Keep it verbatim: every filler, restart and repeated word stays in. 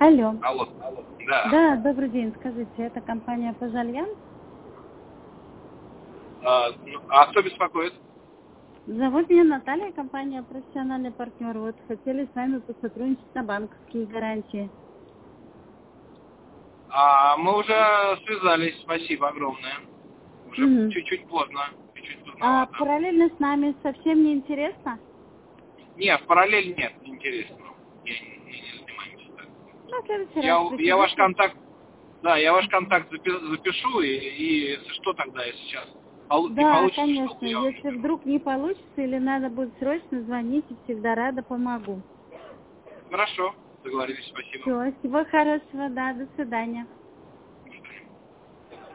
Алло. Алло. Да. Да, добрый день. Скажите, это компания «Пожальян»? А, ну, а кто беспокоит? Зовут меня Наталья, компания «Профессиональный партнер». Вот хотели с вами посотрудничать на банковские гарантии. А, мы уже связались, спасибо огромное. Уже Мгм. чуть-чуть поздно, чуть-чуть А поздновато. параллельно с нами совсем не интересно? Нет, в параллель нет, неинтересно. Я не, не, не занимаюсь так. Ну, в следующий раз Я, я ваш приходите. контакт, да, я ваш контакт запи- запишу, и, и если что тогда, если сейчас пол- не Да, получится что-то, конечно. я вам Если наберу. вдруг не получится или надо будет срочно, звоните. Всегда рада, помогу. Хорошо, договорились, спасибо. Все, всего хорошего, да, до свидания.